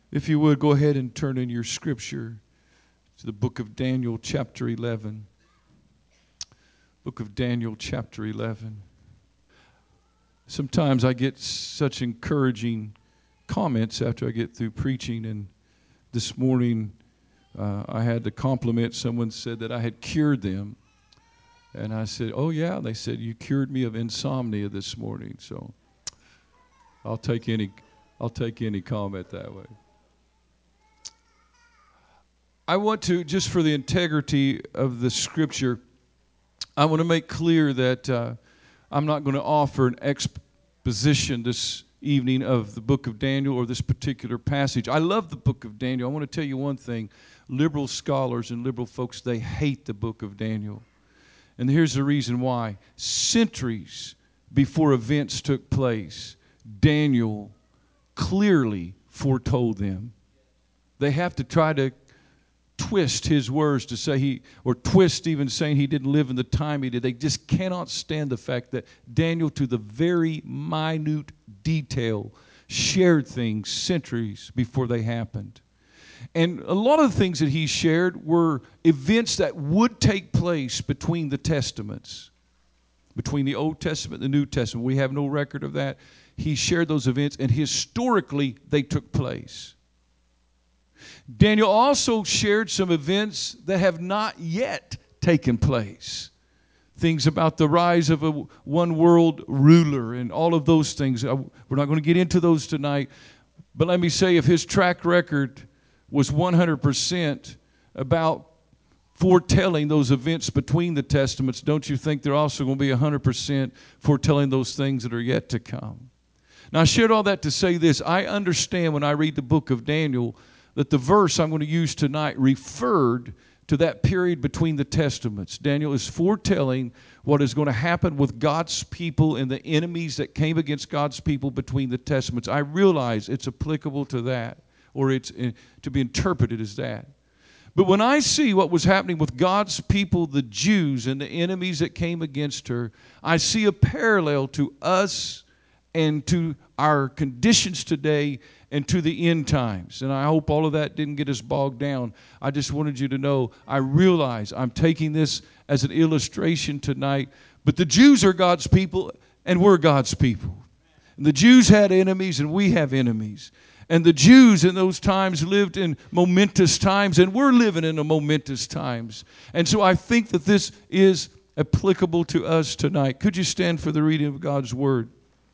If you would, go ahead and turn in your scripture to the book of Daniel, chapter 11. Book of Daniel, chapter 11. Sometimes I get such encouraging comments after I get through preaching, and this morning I had to compliment someone. Said that I had cured them, and I said, "Oh yeah." They said, "You cured me of insomnia this morning." So I'll take any comment that way. I want to, just for the integrity of the scripture, I want to make clear that I'm not going to offer an exposition this evening of the book of Daniel or this particular passage. I love the book of Daniel. I want to tell you one thing. Liberal scholars and liberal folks, they hate the book of Daniel. And here's the reason why. Centuries before events took place, Daniel clearly foretold them. They have to try to twist his words to say twist even saying he didn't live in the time he did. They just cannot stand the fact that Daniel, to the very minute detail, shared things centuries before they happened. And a lot of the things that he shared were events that would take place between the testaments, between the Old Testament and the New Testament. We have no record of that. He shared those events, and historically they took place. Daniel also shared some events that have not yet taken place. Things about the rise of a one world ruler and all of those things. We're not going to get into those tonight. But let me say, if his track record was 100% about foretelling those events between the testaments, don't you think they're also going to be 100% foretelling those things that are yet to come? Now, I shared all that to say this. I understand when I read the book of Daniel that the verse I'm going to use tonight referred to that period between the testaments. Daniel is foretelling what is going to happen with God's people and the enemies that came against God's people between the testaments. I realize it's applicable to that, or it's to be interpreted as that. But when I see what was happening with God's people, the Jews, and the enemies that came against her, I see a parallel to us and to our conditions today and to the end times. And I hope all of that didn't get us bogged down. I just wanted you to know, I realize I'm taking this as an illustration tonight, but the Jews are God's people and we're God's people. And the Jews had enemies and we have enemies. And the Jews in those times lived in momentous times, and we're living in a momentous times. And so I think that this is applicable to us tonight. Could you stand for the reading of God's Word?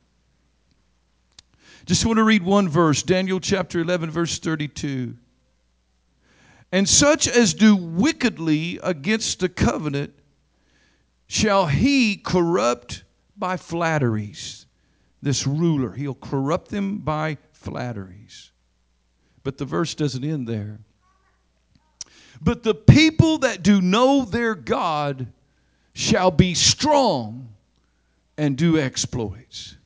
Just want to read one verse, Daniel chapter 11, verse 32. And such as do wickedly against the covenant shall he corrupt by flatteries. This ruler, he'll corrupt them by flatteries. But the verse doesn't end there. But the people that do know their God shall be strong and do exploits.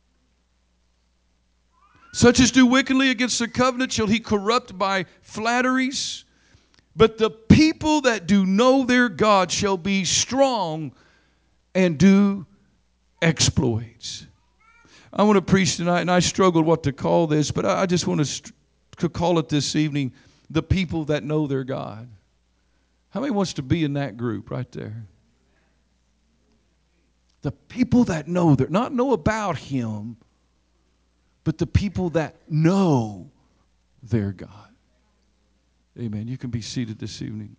Such as do wickedly against the covenant shall he corrupt by flatteries. But the people that do know their God shall be strong and do exploits. I want to preach tonight, and I struggled what to call this, but I just want to call it this evening, the people that know their God. How many wants to be in that group right there? The people that not know about Him, but the people that know their God. Amen. You can be seated this evening.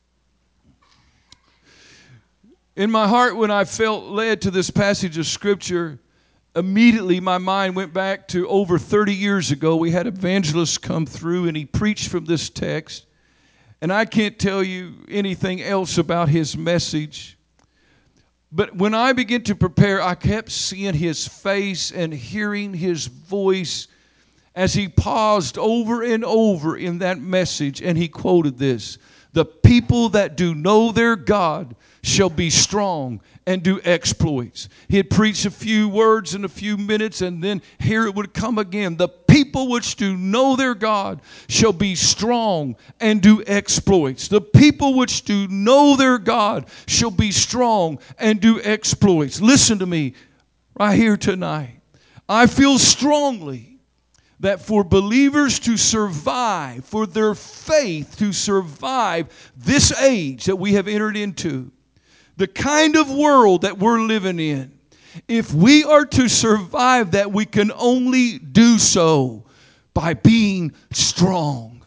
In my heart, when I felt led to this passage of Scripture, immediately my mind went back to over 30 years ago. We had evangelists come through and he preached from this text. And I can't tell you anything else about his message. But when I began to prepare, I kept seeing his face and hearing his voice as he paused over and over in that message. And he quoted this: the people that do know their God shall be strong and do exploits. He had preached a few words in a few minutes, and then here it would come again. The people which do know their God shall be strong and do exploits. The people which do know their God shall be strong and do exploits. Listen to me right here tonight. I feel strongly that for believers to survive, for their faith to survive this age that we have entered into, the kind of world that we're living in, if we are to survive that, we can only do so by being strong.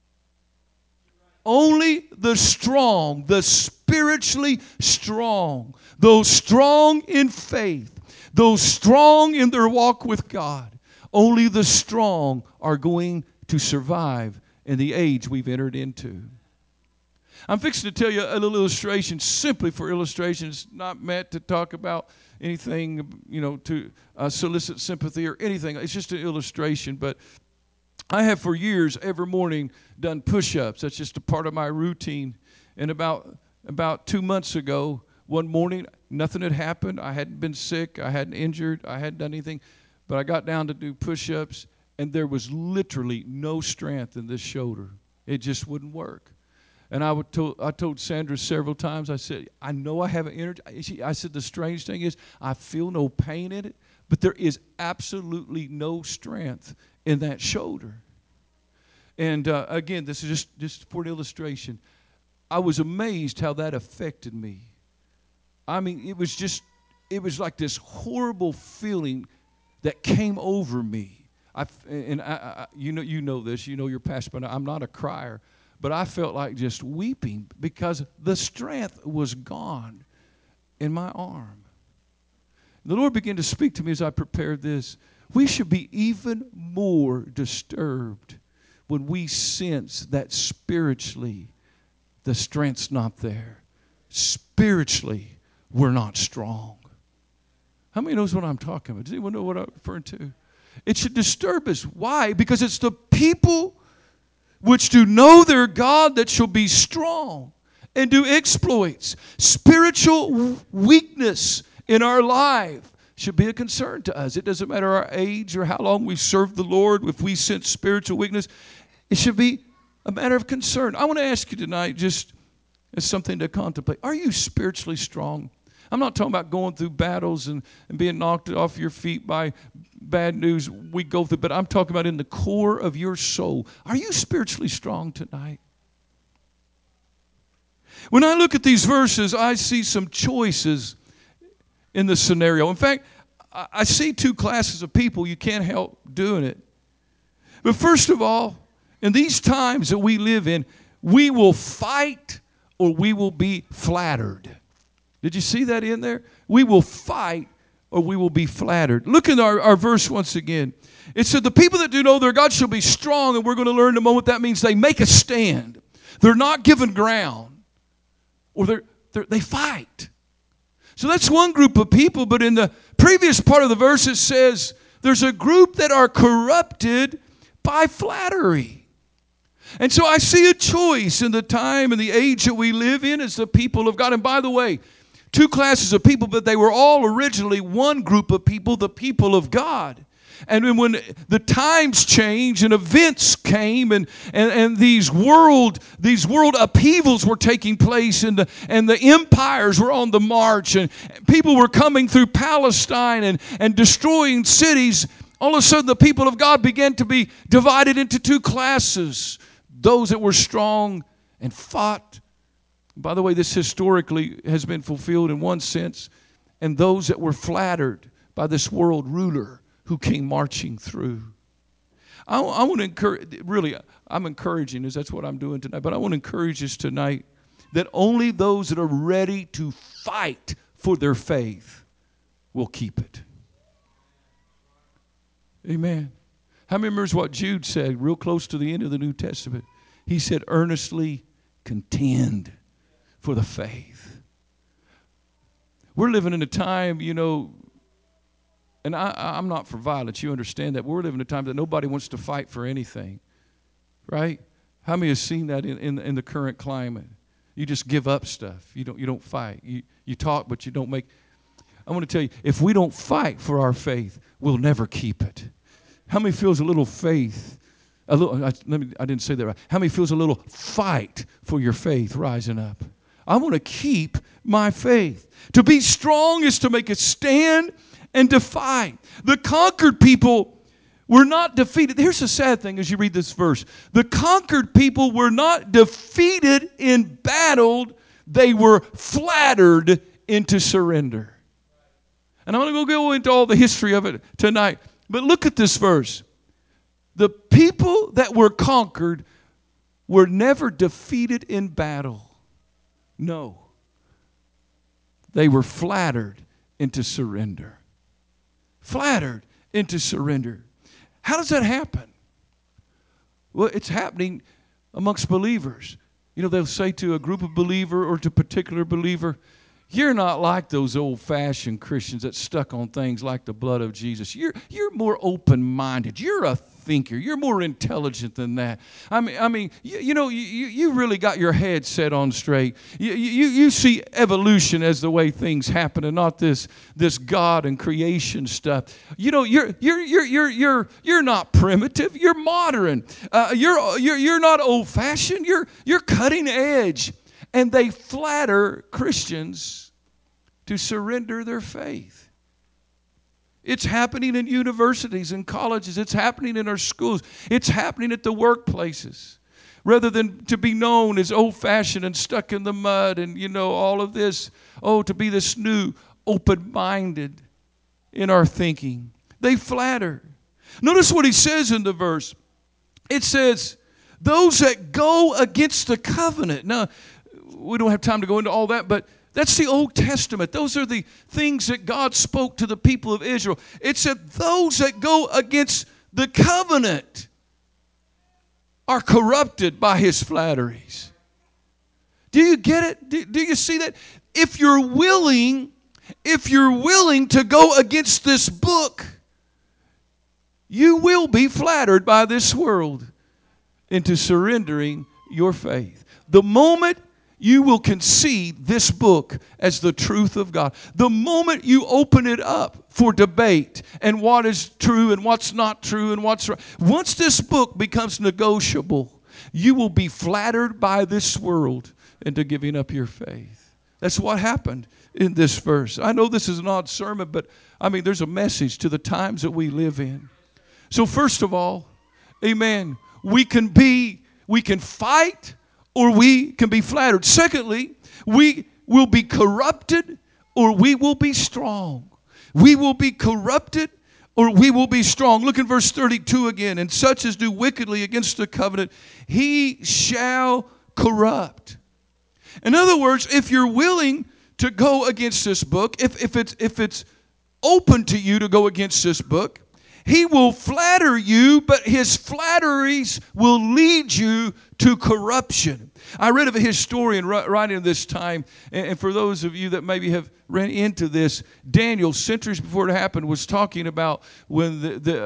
Only the strong, the spiritually strong, those strong in faith, those strong in their walk with God, only the strong are going to survive in the age we've entered into. I'm fixing to tell you a little illustration, simply for illustration. It's not meant to talk about anything, to solicit sympathy or anything. It's just an illustration. But I have for years, every morning, done push-ups. That's just a part of my routine. And about 2 months ago, one morning, nothing had happened. I hadn't been sick. I hadn't injured. I hadn't done anything. But I got down to do push-ups, and there was literally no strength in this shoulder. It just wouldn't work. And I told Sandra several times, I said, I know I have an energy. I said, the strange thing is I feel no pain in it, but there is absolutely no strength in that shoulder. And again, this is just for an illustration. I was amazed how that affected me. I mean, it was like this horrible feeling that came over me. You know this. You know your pastor, but I'm not a crier. But I felt like just weeping because the strength was gone in my arm. The Lord began to speak to me as I prepared this. We should be even more disturbed when we sense that spiritually the strength's not there. Spiritually, we're not strong. How many knows what I'm talking about? Does anyone know what I'm referring to? It should disturb us. Why? Because it's the people which do know their God that shall be strong and do exploits. Spiritual weakness in our life should be a concern to us. It doesn't matter our age or how long we've served the Lord. If we sense spiritual weakness, it should be a matter of concern. I want to ask you tonight, just as something to contemplate, are you spiritually strong? I'm not talking about going through battles and being knocked off your feet by bad news we go through, but I'm talking about in the core of your soul. Are you spiritually strong tonight? When I look at these verses, I see some choices in the scenario. In fact, I see two classes of people. You can't help doing it. But first of all, in these times that we live in, we will fight or we will be flattered. Did you see that in there? We will fight or we will be flattered. Look at our verse once again. It said, the people that do know their God shall be strong, and we're going to learn in a moment that means they make a stand. They're not given ground, or they fight. So that's one group of people, but in the previous part of the verse it says there's a group that are corrupted by flattery. And so I see a choice in the time and the age that we live in as the people of God. And by the way, two classes of people, but they were all originally one group of people, the people of God. And when the times changed and events came and these world upheavals were taking place and the empires were on the march and people were coming through Palestine and destroying cities, all of a sudden the people of God began to be divided into two classes. Those that were strong and fought. By the way, this historically has been fulfilled in one sense. And those that were flattered by this world ruler who came marching through. I want to encourage, really, I'm encouraging us. That's what I'm doing tonight. But I want to encourage us tonight that only those that are ready to fight for their faith will keep it. Amen. How many remembers what Jude said real close to the end of the New Testament? He said, earnestly contend for the faith. We're living in a time, and I'm not for violence. You understand that. We're living in a time that nobody wants to fight for anything, right? How many have seen that in the current climate? You just give up stuff. You don't fight. You talk, but you don't make. I want to tell you, if we don't fight for our faith, we'll never keep it. How many feels a little faith? I didn't say that right. How many feels a little fight for your faith rising up? I want to keep my faith. To be strong is to make a stand and to fight. The conquered people were not defeated. Here's the sad thing as you read this verse. The conquered people were not defeated in battle. They were flattered into surrender. And I'm going to go into all the history of it tonight. But look at this verse. The people that were conquered were never defeated in battle. No. They were flattered into surrender. Flattered into surrender. How does that happen? Well, it's happening amongst believers. You know, they'll say to a group of believer or to a particular believer, you're not like those old-fashioned Christians that stuck on things like the blood of Jesus. You're more open-minded. You're a thinker. You're more intelligent than that. I mean, you really got your head set on straight. You see evolution as the way things happen, and not this God and creation stuff. You know, you're not primitive. You're modern. You're not old-fashioned. You're cutting edge. And they flatter Christians to surrender their faith. It's happening in universities and colleges. It's happening in our schools. It's happening at the workplaces. Rather than to be known as old-fashioned and stuck in the mud and, all of this, to be this new, open-minded in our thinking. They flatter. Notice what he says in the verse. It says, those that go against the covenant. Now, we don't have time to go into all that, but that's the Old Testament. Those are the things that God spoke to the people of Israel. It said those that go against the covenant are corrupted by his flatteries. Do you get it? Do you see that? If you're willing to go against this book, you will be flattered by this world into surrendering your faith. The moment you will concede this book as the truth of God. The moment you open it up for debate and what is true and what's not true and what's right. Once this book becomes negotiable, you will be flattered by this world into giving up your faith. That's what happened in this verse. I know this is an odd sermon, but there's a message to the times that we live in. So first of all, amen, we can fight or we can be flattered. Secondly, we will be corrupted or we will be strong. We will be corrupted or we will be strong. Look in verse 32 again. And such as do wickedly against the covenant, he shall corrupt. In other words, if you're willing to go against this book, if it's open to you to go against this book, he will flatter you, but his flatteries will lead you to corruption. I read of a historian right in this time, and for those of you that maybe have ran into this, Daniel, centuries before it happened, was talking about when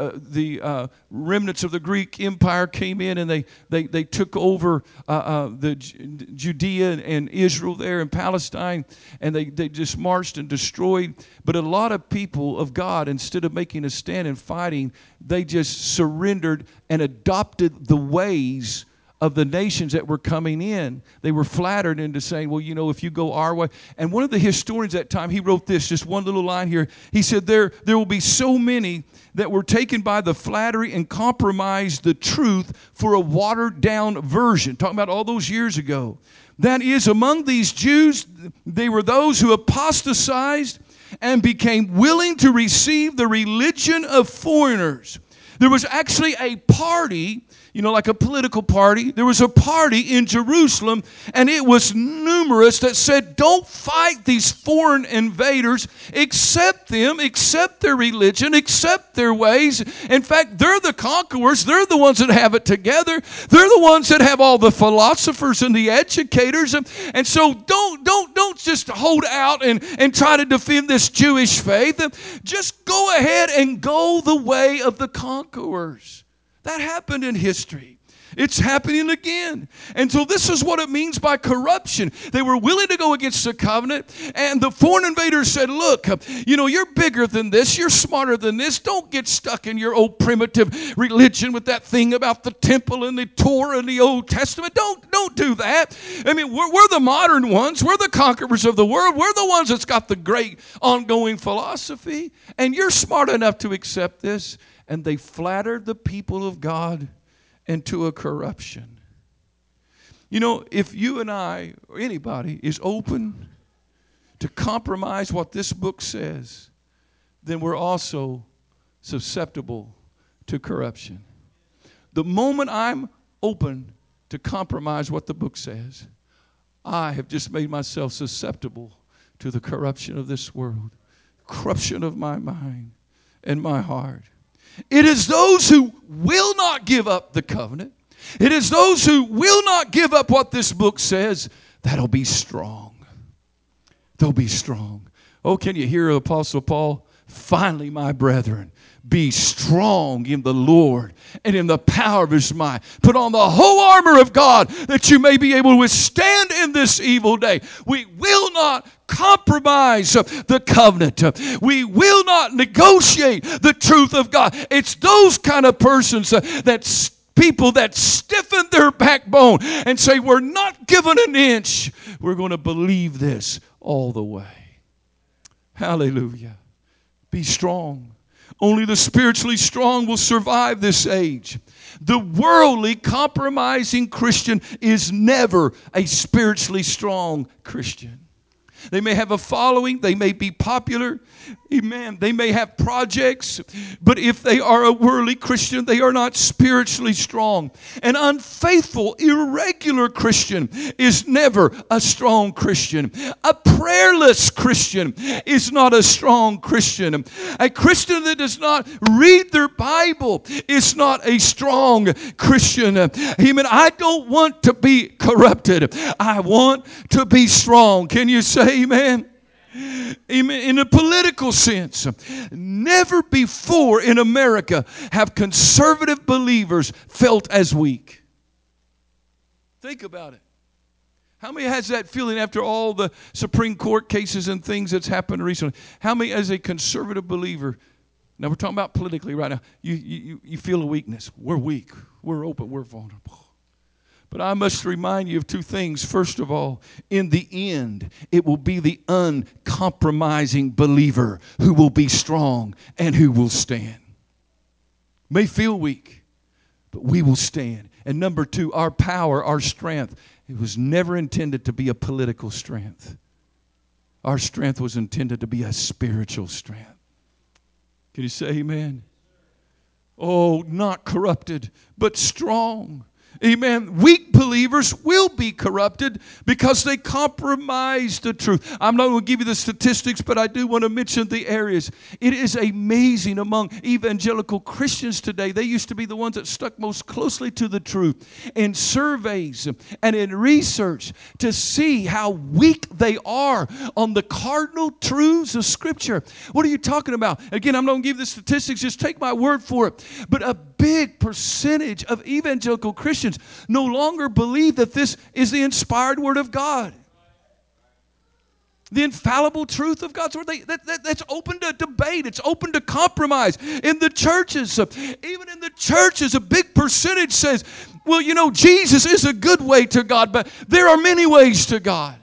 the remnants of the Greek Empire came in and they took over the Judea and Israel there in Palestine, and they just marched and destroyed. But a lot of people of God, instead of making a stand and fighting, they just surrendered and adopted the ways of the nations that were coming in. They were flattered into saying, well, if you go our way. And one of the historians at that time, he wrote this, just one little line here. He said, there will be so many that were taken by the flattery and compromised the truth for a watered-down version. Talking about all those years ago. That is, among these Jews, they were those who apostatized and became willing to receive the religion of foreigners. There was actually a party, like a political party. There was a party in Jerusalem, and it was numerous that said, don't fight these foreign invaders. Accept them, accept their religion, accept their ways. In fact, they're the conquerors. They're the ones that have it together. They're the ones that have all the philosophers and the educators. And so don't just hold out and try to defend this Jewish faith. Just go ahead and go the way of the conquerors. That happened in history. It's happening again. And so this is what it means by corruption. They were willing to go against the covenant, and the foreign invaders said, look, you're bigger than this. You're smarter than this. Don't get stuck in your old primitive religion with that thing about the temple and the Torah and the Old Testament. Don't do that. We're the modern ones. We're the conquerors of the world. We're the ones that's got the great ongoing philosophy. And you're smart enough to accept this. and they flatter the people of God into a corruption. You know, if you and I, or anybody, is open to compromise what this book says, then we're also susceptible to corruption. The moment I'm open to compromise what the book says, I have just made myself susceptible to the corruption of this world, corruption of my mind and my heart. It is those who will not give up the covenant. It is those who will not give up what this book says that'll be strong. They'll be strong. Oh, can you hear Apostle Paul? Finally, my brethren, be strong in the Lord and in the power of His might. Put on the whole armor of God that you may be able to withstand in this evil day. We will not compromise the covenant. We will not negotiate the truth of God. It's those kind of persons people that stiffen their backbone and say, we're not given an inch. We're going to believe this all the way. Hallelujah. Be strong. Only the spiritually strong will survive this age. The worldly, compromising Christian is never a spiritually strong Christian. They may have a following. They may be popular. Amen. They may have projects. But if they are a worldly Christian, they are not spiritually strong. An unfaithful, irregular Christian is never a strong Christian. A prayerless Christian is not a strong Christian. A Christian that does not read their Bible is not a strong Christian. Amen. I don't want to be corrupted. I want to be strong. Can you say amen? Amen. In a political sense, never before in America have conservative believers felt as weak. Think about it. How many has that feeling after all the Supreme Court cases and things that's happened recently? How many, as a conservative believer, now we're talking about politically right now, you feel a weakness. We're weak. We're open. We're vulnerable. But I must remind you of two things. First of all, in the end, it will be the uncompromising believer who will be strong and who will stand. May feel weak, but we will stand. And number two, our power, our strength, it was never intended to be a political strength. Our strength was intended to be a spiritual strength. Can you say amen? Oh, not corrupted, but strong. Amen. Weak believers will be corrupted because they compromise the truth. I'm not going to give you the statistics, but I do want to mention the areas. It is amazing among evangelical Christians today. They used to be the ones that stuck most closely to the truth in surveys and in research to see how weak they are on the cardinal truths of Scripture. What are you talking about? Again, I'm not going to give you the statistics. Just take my word for it. But a big percentage of evangelical Christians no longer believe that this is the inspired Word of God. The infallible truth of God's Word. That's open to debate. It's open to compromise. In the churches, even in the churches, a big percentage says, well, you know, Jesus is a good way to God, but there are many ways to God.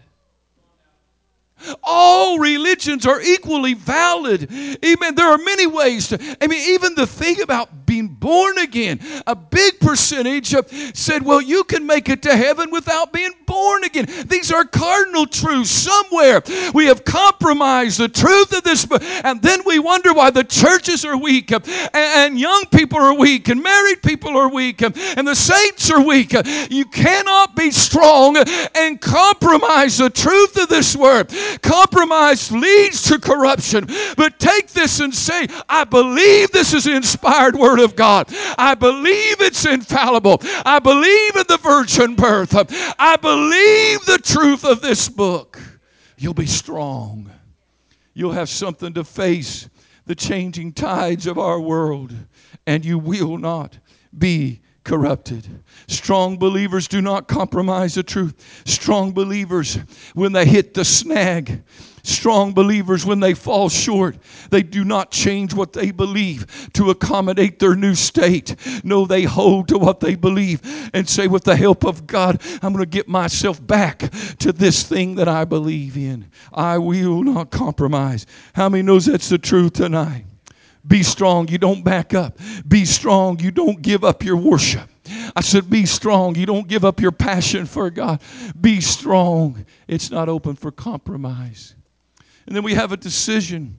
All religions are equally valid. Amen. There are many ways to, even the thing about being born again, a big percentage said, well, you can make it to heaven without being born again. These are cardinal truths. Somewhere we have compromised the truth of this, and then we wonder why the churches are weak, and young people are weak, and married people are weak, and the saints are weak. You cannot be strong and compromise the truth of this word. Compromise leads to corruption. But take this and say, I believe this is the inspired Word of God. I believe it's infallible. I believe in the virgin birth. I believe the truth of this book. You'll be strong. You'll have something to face the changing tides of our world, and you will not be corrupted. Strong believers do not compromise the truth. Strong believers, when they hit the snag, strong believers, when they fall short, they do not change what they believe to accommodate their new state. No, they hold to what they believe and say, with the help of God, I'm going to get myself back to this thing that I believe in. I will not compromise. How many knows that's the truth tonight? Be strong. You don't back up. Be strong. You don't give up your worship. I said, be strong. You don't give up your passion for God. Be strong. It's not open for compromise. And then we have a decision.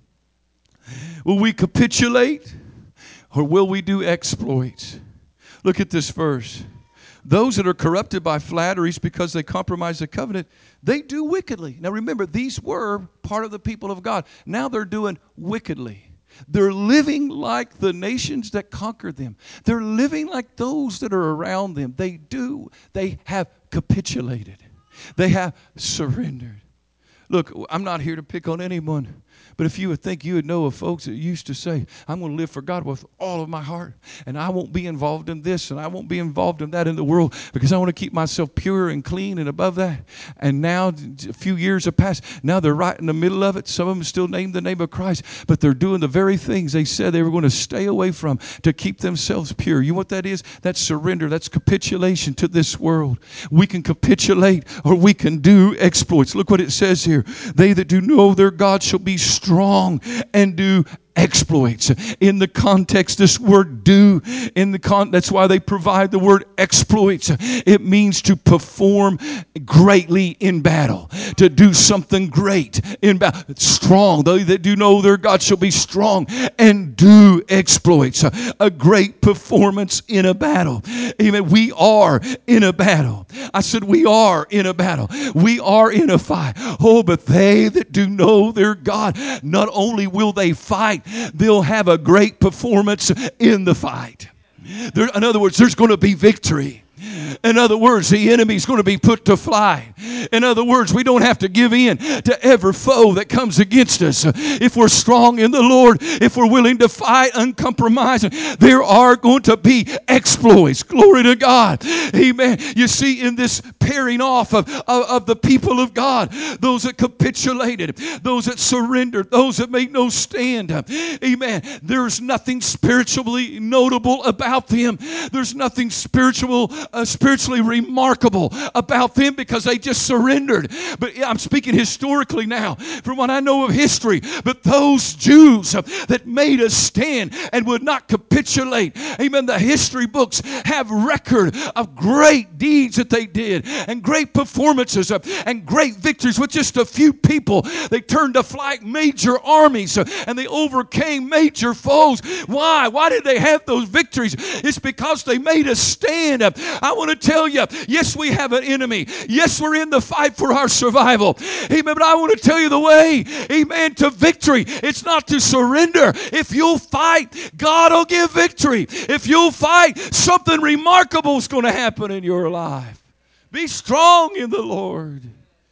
Will we capitulate or will we do exploits? Look at this verse. Those that are corrupted by flatteries because they compromise the covenant, they do wickedly. Now remember, these were part of the people of God. Now they're doing wickedly. They're living like the nations that conquered them. They're living like those that are around them. They have capitulated. They have surrendered. Look, I'm not here to pick on anyone. But if you would think you would know of folks that used to say, I'm going to live for God with all of my heart, and I won't be involved in this, and I won't be involved in that in the world because I want to keep myself pure and clean and above that. And now, a few years have passed. Now they're right in the middle of it. Some of them still name the name of Christ, but they're doing the very things they said they were going to stay away from to keep themselves pure. You know what that is? That's surrender. That's capitulation to this world. We can capitulate or we can do exploits. Look what it says here. They that do know their God shall be strong and do exploits. In the context, this word do, that's why they provide the word exploits. It means to perform greatly in battle, to do something great in battle. Strong. They that do know their God shall be strong and do exploits. A great performance in a battle. Amen. We are in a battle. I said we are in a battle. We are in a fight. Oh, but they that do know their God, not only will they fight, they'll have a great performance in the fight. In other words, there's going to be victory. In other words, the enemy's going to be put to flight. In other words, we don't have to give in to every foe that comes against us. If we're strong in the Lord, if we're willing to fight uncompromising, there are going to be exploits. Glory to God. Amen. You see, in this pairing off of the people of God, those that capitulated, those that surrendered, those that made no stand. Amen. There's nothing spiritually notable about them. There's nothing spiritually remarkable about them because they just surrendered. But I'm speaking historically now from what I know of history. But those Jews that made a stand and would not capitulate, amen, the history books have record of great deeds that they did and great performances and great victories with just a few people. They turned to flight major armies and they overcame major foes. Why? Why did they have those victories? It's because they made a stand. I want to tell you, yes, we have an enemy. Yes, we're in the fight for our survival. Amen. But I want to tell you the way, amen, to victory. It's not to surrender. If you'll fight, God will give victory. If you'll fight, something remarkable is going to happen in your life. Be strong in the Lord.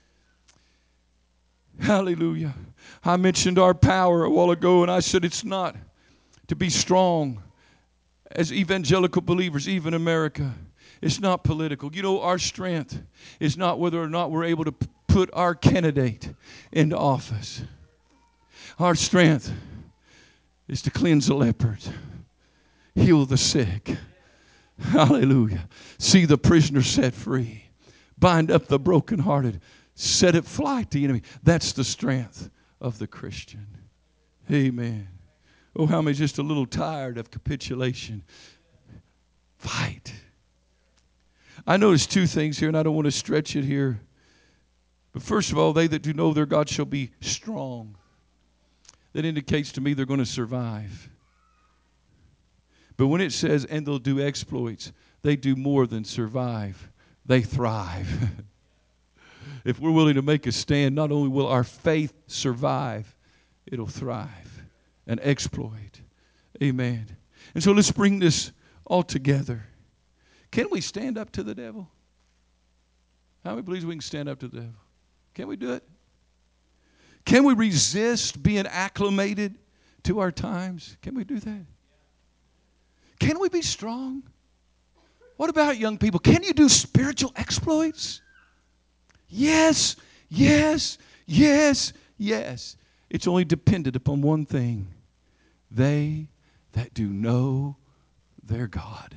Hallelujah. I mentioned our power a while ago, and I said it's not to be strong as evangelical believers, even America. It's not political. You know, our strength is not whether or not we're able to put our candidate into office. Our strength is to cleanse the lepers, heal the sick. Hallelujah. See the prisoner set free. Bind up the brokenhearted. Set at flight the enemy. That's the strength of the Christian. Amen. Oh, how many just a little tired of capitulation? Fight. I noticed two things here, and I don't want to stretch it here. But first of all, they that do know their God shall be strong. That indicates to me they're going to survive. But when it says, and they'll do exploits, they do more than survive. They thrive. If we're willing to make a stand, not only will our faith survive, it'll thrive and exploit. Amen. And so let's bring this all together. Can we stand up to the devil? How many believes we can stand up to the devil? Can we do it? Can we resist being acclimated to our times? Can we do that? Can we be strong? What about young people? Can you do spiritual exploits? Yes, yes, yes, yes. It's only dependent upon one thing. They that do know their God.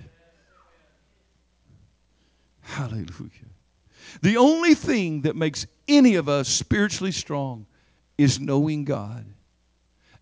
Hallelujah. The only thing that makes any of us spiritually strong is knowing God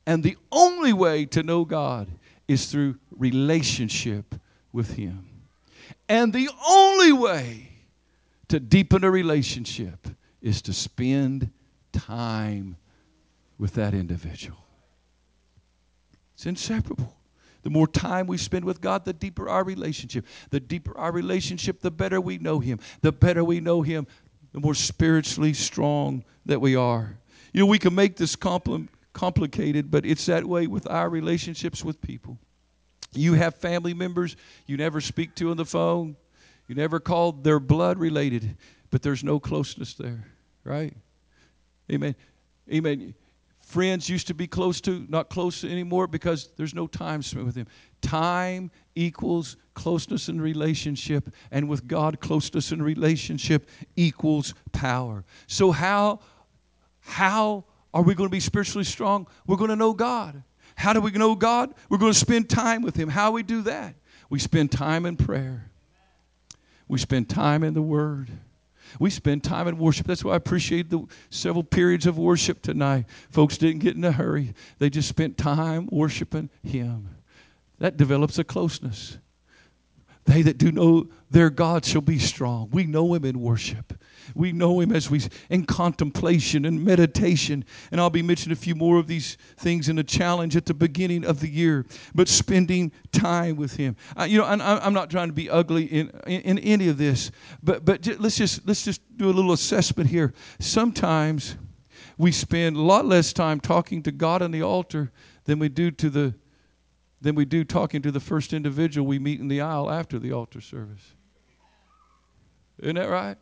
And the only way to know God is through relationship with Him. And the only way to deepen a relationship is to spend time with that individual. It's inseparable. The more time we spend with God, the deeper our relationship. The deeper our relationship, the better we know Him. The better we know Him, the more spiritually strong that we are. You know, we can make this complicated, but it's that way with our relationships with people. You have family members you never speak to on the phone. You never call. They're blood related, but there's no closeness there, right? Amen. Amen. Friends used to be close to, not close anymore because there's no time spent with Him. Time equals closeness and relationship, and with God, closeness and relationship equals power. So how are we going to be spiritually strong? We're going to know God. How do we know God? We're going to spend time with Him. How do we do that? We spend time in prayer. We spend time in the Word. We spend time in worship. That's why I appreciate the several periods of worship tonight. Folks didn't get in a hurry. They just spent time worshiping Him. That develops a closeness. They that do know their God shall be strong. We know Him in worship. We know Him as we in contemplation and meditation. And I'll be mentioning a few more of these things in the challenge at the beginning of the year. But spending time with Him. I'm not trying to be ugly in any of this. But let's just do a little assessment here. Sometimes we spend a lot less time talking to God on the altar than we do talking to the first individual we meet in the aisle after the altar service. Isn't that right?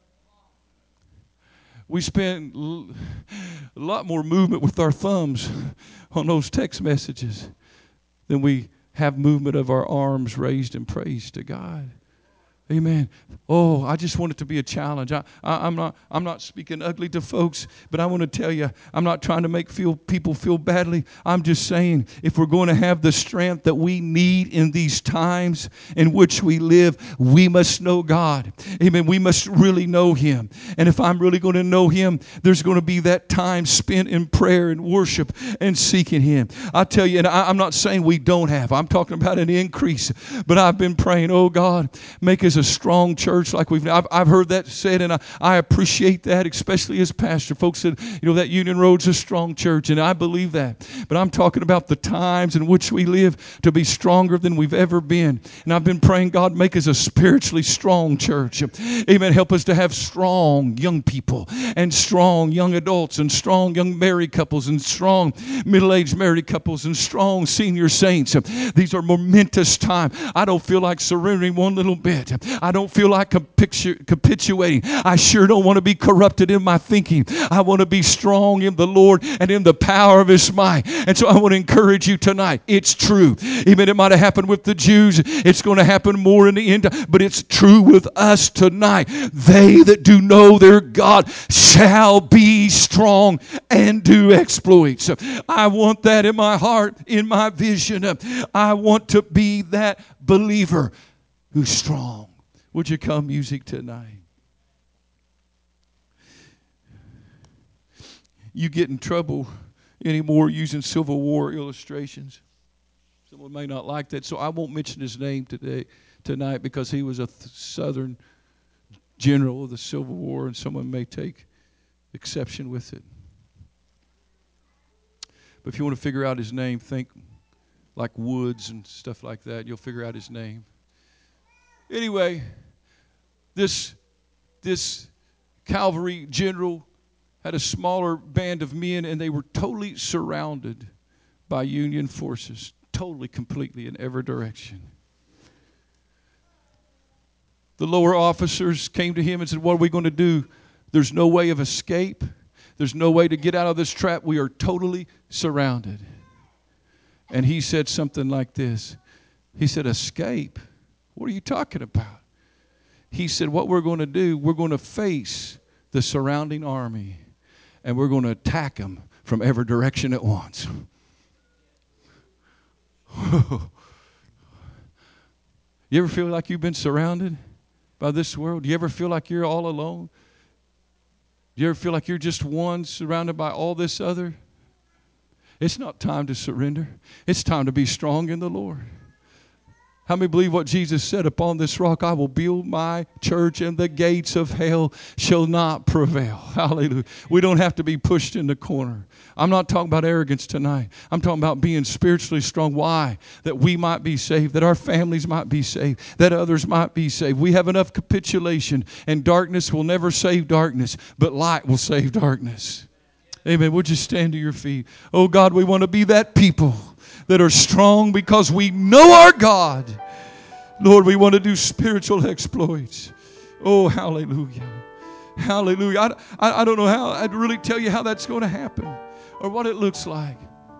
We spend a lot more movement with our thumbs on those text messages than we have movement of our arms raised in praise to God. Amen. Oh, I just want it to be a challenge. I'm not speaking ugly to folks, but I want to tell you, I'm not trying to make people feel badly. I'm just saying, if we're going to have the strength that we need in these times in which we live, we must know God. Amen. We must really know Him. And if I'm really going to know Him, there's going to be that time spent in prayer and worship and seeking Him. I tell you, and I'm not saying we don't have. I'm talking about an increase. But I've been praying, oh God, make us a strong church like I've heard that said, and I appreciate that, especially as pastor. Folks said, that Union Road's a strong church, and I believe that. But I'm talking about the times in which we live to be stronger than we've ever been. And I've been praying, God, make us a spiritually strong church. Amen. Help us to have strong young people and strong young adults and strong young married couples and strong middle-aged married couples and strong senior saints. These are momentous times. I don't feel like surrendering one little bit. I don't feel like capitulating. I sure don't want to be corrupted in my thinking. I want to be strong in the Lord and in the power of His might. And so I want to encourage you tonight. It's true. Even it might have happened with the Jews. It's going to happen more in the end. But it's true with us tonight. They that do know their God shall be strong and do exploits. I want that in my heart, in my vision. I want to be that believer who's strong. Would you come, music, tonight? You get in trouble anymore using Civil War illustrations. Someone may not like that, so I won't mention his name tonight because he was a Southern general of the Civil War, and someone may take exception with it. But if you want to figure out his name, think like Woods and stuff like that. You'll figure out his name. Anyway, this cavalry general had a smaller band of men, and they were totally surrounded by Union forces, totally, completely, in every direction. The lower officers came to him and said, what are we going to do? There's no way of escape. There's no way to get out of this trap. We are totally surrounded. And he said something like this. He said, escape? What are you talking about? He said, what we're going to do, we're going to face the surrounding army, and we're going to attack them from every direction at once. You ever feel like you've been surrounded by this world? Do you ever feel like you're all alone? Do you ever feel like you're just one surrounded by all this other? It's not time to surrender. It's time to be strong in the Lord. How many believe what Jesus said? Upon this rock I will build my church, and the gates of hell shall not prevail. Hallelujah. We don't have to be pushed in the corner. I'm not talking about arrogance tonight. I'm talking about being spiritually strong. Why? That we might be saved, that our families might be saved, that others might be saved. We have enough capitulation, and darkness will never save darkness, but light will save darkness. Amen. Would you stand to your feet? Oh God, we want to be that people that are strong because we know our God. Lord, we want to do spiritual exploits. Oh, hallelujah. Hallelujah. I don't know how I'd really tell you how that's going to happen or what it looks like.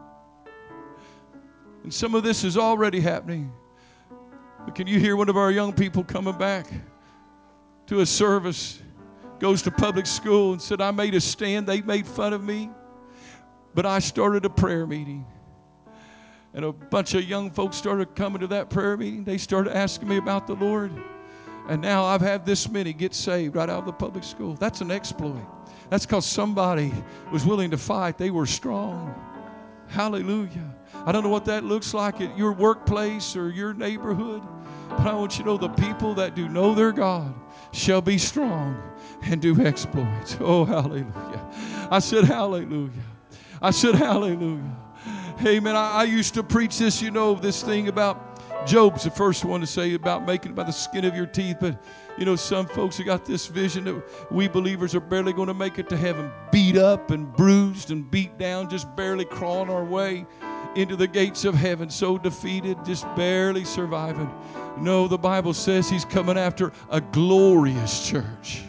And some of this is already happening. But can you hear one of our young people coming back to a service, goes to public school and said, I made a stand. They made fun of me, but I started a prayer meeting. And a bunch of young folks started coming to that prayer meeting. They started asking me about the Lord. And now I've had this many get saved right out of the public school. That's an exploit. That's because somebody was willing to fight. They were strong. Hallelujah. I don't know what that looks like at your workplace or your neighborhood, but I want you to know the people that do know their God shall be strong and do exploits. Oh, hallelujah. I said hallelujah. I said hallelujah. Hey, man, I used to preach this, this thing about Job's the first one to say about making it by the skin of your teeth. But, some folks have got this vision that we believers are barely going to make it to heaven, beat up and bruised and beat down, just barely crawling our way into the gates of heaven, so defeated, just barely surviving. No, the Bible says He's coming after a glorious church,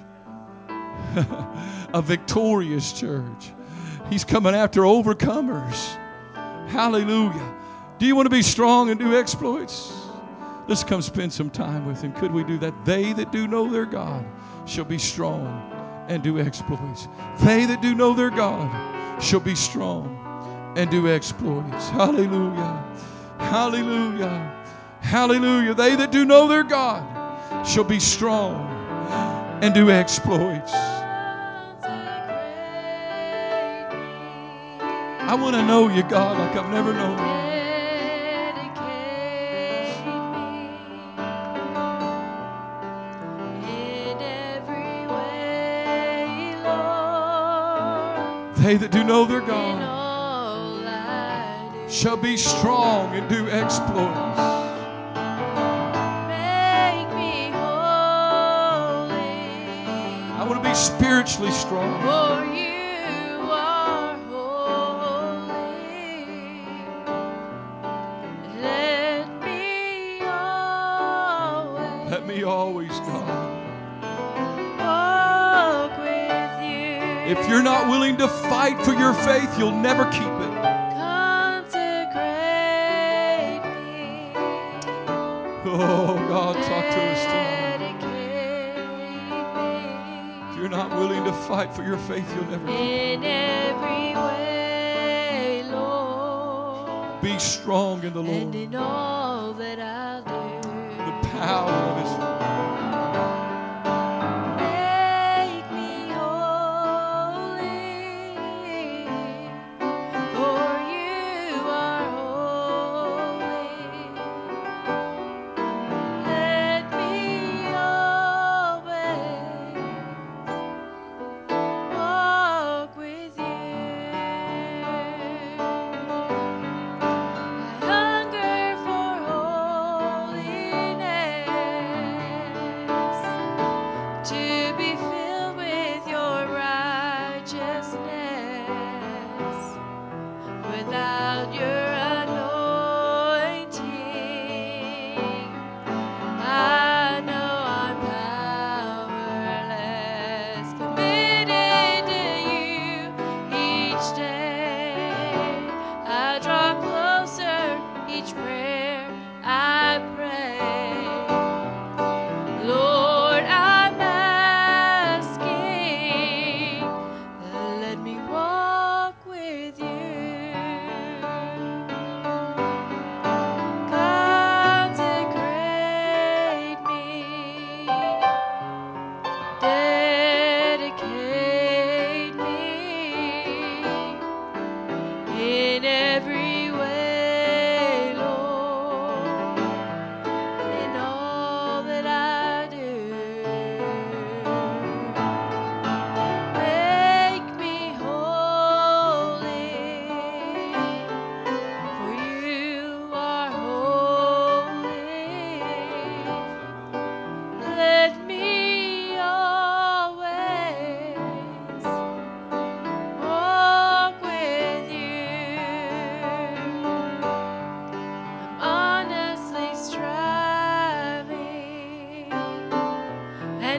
a victorious church. He's coming after overcomers. Hallelujah. Do you want to be strong and do exploits? Let's come spend some time with Him. Could we do that? They that do know their God shall be strong and do exploits. They that do know their God shall be strong and do exploits. Hallelujah. Hallelujah. Hallelujah. They that do know their God shall be strong and do exploits. I want to know you, God, like I've never known you. They that do know their God shall be strong and do exploits. Make me holy. I want to be spiritually strong. For you are holy. Let me always, God, walk with you. If you're not willing to fight for your faith, you'll never keep it. Consecrate me. Oh, God, talk to us tonight. If you're not willing to fight for your faith, you'll never keep it. In every way, Lord. Be strong in the Lord. And in all that I'll do. The power of His word.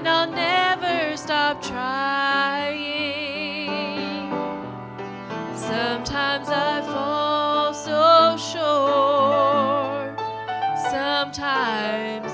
and I'll never stop trying. Sometimes I fall so short, sometimes